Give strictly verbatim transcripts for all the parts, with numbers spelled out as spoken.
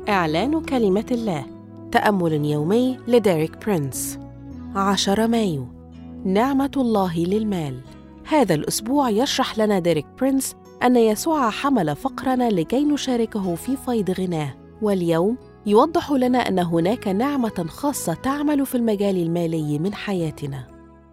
إعلان كلمة الله. تأمل يومي لديريك برينس. عشرة مايو. نعمة الله للمال. هذا الأسبوع يشرح لنا ديريك برينس أن يسوع حمل فقرنا لكي نشاركه في فيض غناه، واليوم يوضح لنا أن هناك نعمة خاصة تعمل في المجال المالي من حياتنا.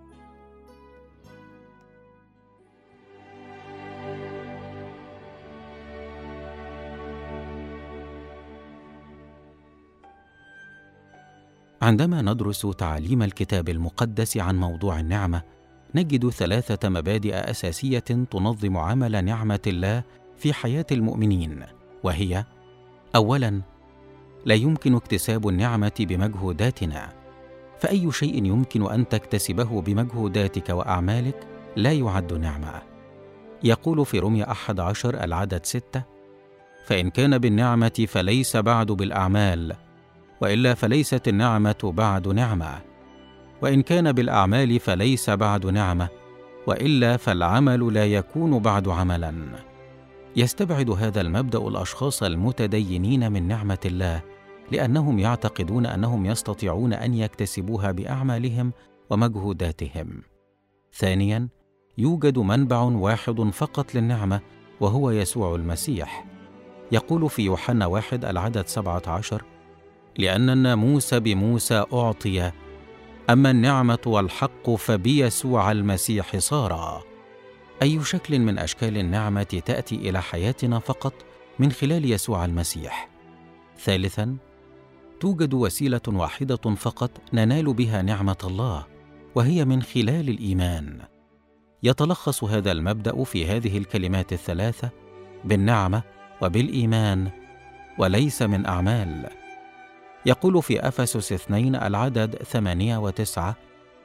عندما ندرس تعاليم الكتاب المقدس عن موضوع النعمة، نجد ثلاثة مبادئ أساسية تنظم عمل نعمة الله في حياة المؤمنين، وهي: أولاً، لا يمكن اكتساب النعمة بمجهوداتنا، فأي شيء يمكن أن تكتسبه بمجهوداتك وأعمالك لا يعد نعمة. يقول في رومية أحد عشر العدد ستة: فإن كان بالنعمة فليس بعد بالأعمال، وإلا فليست النعمة بعد نعمة، وإن كان بالأعمال فليس بعد نعمة، وإلا فالعمل لا يكون بعد عملاً. يستبعد هذا المبدأ الأشخاص المتدينين من نعمة الله، لأنهم يعتقدون أنهم يستطيعون أن يكتسبوها بأعمالهم ومجهوداتهم. ثانياً، يوجد منبع واحد فقط للنعمة، وهو يسوع المسيح. يقول في يوحنا واحد العدد سبعة عشر: لأن الناموس بموسى أعطي، أما النعمة والحق فبيسوع المسيح صارا. أي شكل من أشكال النعمة تأتي إلى حياتنا فقط من خلال يسوع المسيح. ثالثاً، توجد وسيلة واحدة فقط ننال بها نعمة الله، وهي من خلال الإيمان. يتلخص هذا المبدأ في هذه الكلمات الثلاثة: بالنعمة وبالإيمان، وليس من أعمال. يقول في أفسس اثنين العدد ثمانية وتسعة: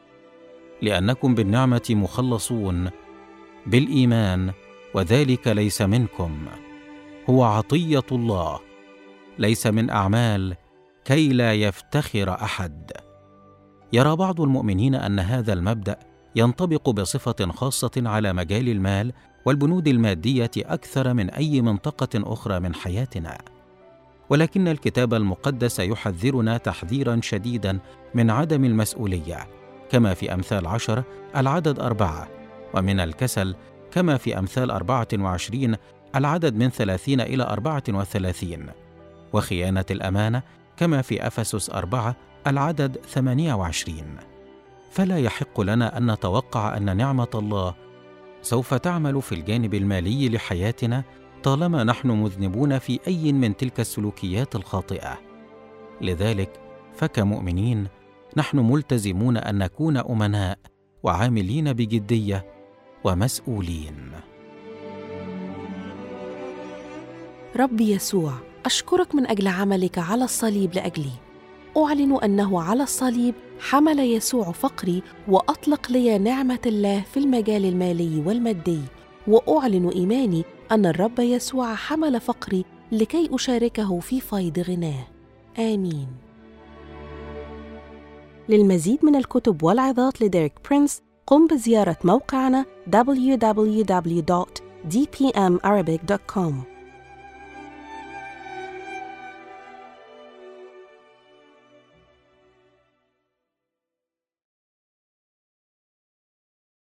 لأنكم بالنعمة مخلصون بالإيمان، وذلك ليس منكم، هو عطية الله، ليس من أعمال، كي لا يفتخر أحد. يرى بعض المؤمنين أن هذا المبدأ ينطبق بصفة خاصة على مجال المال والبنود المادية أكثر من أي منطقة أخرى من حياتنا، ولكن الكتاب المقدس يحذرنا تحذيرا شديدا من عدم المسؤولية، كما في أمثال عشرة العدد أربعة، ومن الكسل، كما في أمثال أربعة وعشرين العدد من ثلاثين إلى أربعة وثلاثين، وخيانة الأمانة، كما في أفسس أربعة العدد ثمانية وعشرين. فلا يحق لنا أن نتوقع أن نعمة الله سوف تعمل في الجانب المالي لحياتنا طالما نحن مذنبون في أي من تلك السلوكيات الخاطئة. لذلك فكمؤمنين نحن ملتزمون أن نكون أمناء وعاملين بجدية ومسؤولين. ربي يسوع، أشكرك من أجل عملك على الصليب لأجلي. أعلن أنه على الصليب حمل يسوع فقري وأطلق لي نعمة الله في المجال المالي والمادي، وأعلن إيماني أن الرب يسوع حمل فقري لكي أشاركه في فيض غناه. آمين. للمزيد من الكتب والعظات لديريك برينس، قم بزيارة موقعنا دبليو دبليو دبليو دوت دي بي إم أرابيك دوت كوم.